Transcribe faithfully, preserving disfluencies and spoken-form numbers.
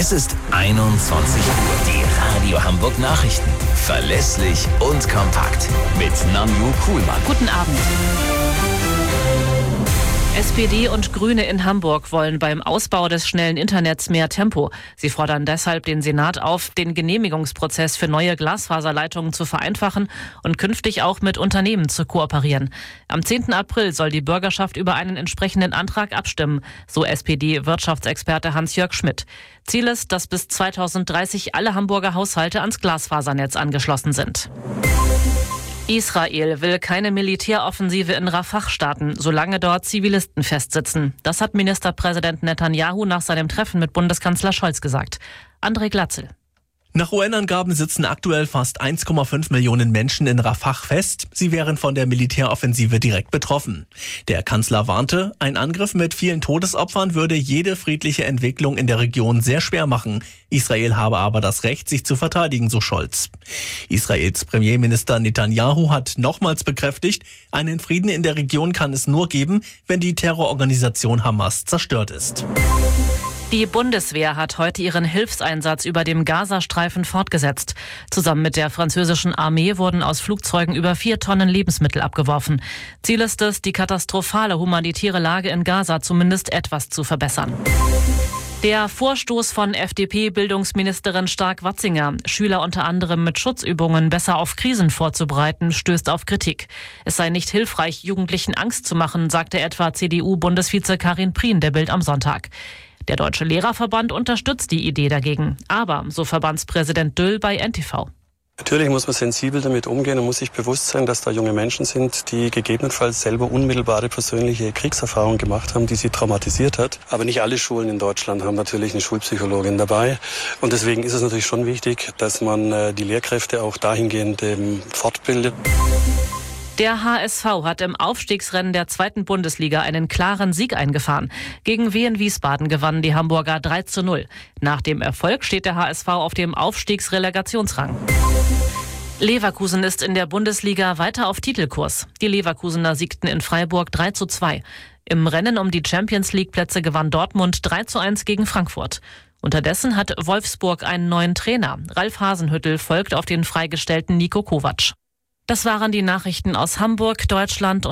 Es ist einundzwanzig Uhr. Die Radio Hamburg Nachrichten. Verlässlich und kompakt. Mit Nanju Kuhlmann. Guten Abend. S P D und Grüne in Hamburg wollen beim Ausbau des schnellen Internets mehr Tempo. Sie fordern deshalb den Senat auf, den Genehmigungsprozess für neue Glasfaserleitungen zu vereinfachen und künftig auch mit Unternehmen zu kooperieren. Am zehnten April soll die Bürgerschaft über einen entsprechenden Antrag abstimmen, so S P D-Wirtschaftsexperte Hans-Jörg Schmidt. Ziel ist, dass bis zweitausenddreißig alle Hamburger Haushalte ans Glasfasernetz angeschlossen sind. Israel will keine Militäroffensive in Rafah starten, solange dort Zivilisten festsitzen. Das hat Ministerpräsident Netanyahu nach seinem Treffen mit Bundeskanzler Scholz gesagt. André Glatzel. Nach U N-Angaben sitzen aktuell fast eins Komma fünf Millionen Menschen in Rafah fest. Sie wären von der Militäroffensive direkt betroffen. Der Kanzler warnte, ein Angriff mit vielen Todesopfern würde jede friedliche Entwicklung in der Region sehr schwer machen. Israel habe aber das Recht, sich zu verteidigen, so Scholz. Israels Premierminister Netanyahu hat nochmals bekräftigt, einen Frieden in der Region kann es nur geben, wenn die Terrororganisation Hamas zerstört ist. Die Bundeswehr hat heute ihren Hilfseinsatz über dem Gazastreifen fortgesetzt. Zusammen mit der französischen Armee wurden aus Flugzeugen über vier Tonnen Lebensmittel abgeworfen. Ziel ist es, die katastrophale humanitäre Lage in Gaza zumindest etwas zu verbessern. Der Vorstoß von F D P-Bildungsministerin Stark-Watzinger, Schüler unter anderem mit Schutzübungen besser auf Krisen vorzubereiten, stößt auf Kritik. Es sei nicht hilfreich, Jugendlichen Angst zu machen, sagte etwa C D U-Bundesvize Karin Prien der Bild am Sonntag. Der Deutsche Lehrerverband unterstützt die Idee dagegen. Aber, so Verbandspräsident Düll bei N T V. Natürlich muss man sensibel damit umgehen und muss sich bewusst sein, dass da junge Menschen sind, die gegebenenfalls selber unmittelbare persönliche Kriegserfahrungen gemacht haben, die sie traumatisiert hat. Aber nicht alle Schulen in Deutschland haben natürlich eine Schulpsychologin dabei. Und deswegen ist es natürlich schon wichtig, dass man die Lehrkräfte auch dahingehend fortbildet. Der H S V hat im Aufstiegsrennen der zweiten Bundesliga einen klaren Sieg eingefahren. Gegen Wien Wiesbaden gewannen die Hamburger drei zu null. Nach dem Erfolg steht der H S V auf dem Aufstiegsrelegationsrang. Leverkusen ist in der Bundesliga weiter auf Titelkurs. Die Leverkusener siegten in Freiburg drei zu zwei. Im Rennen um die Champions-League-Plätze gewann Dortmund drei zu eins gegen Frankfurt. Unterdessen hat Wolfsburg einen neuen Trainer. Ralf Hasenhüttl folgt auf den freigestellten Niko Kovac. Das waren die Nachrichten aus Hamburg, Deutschland und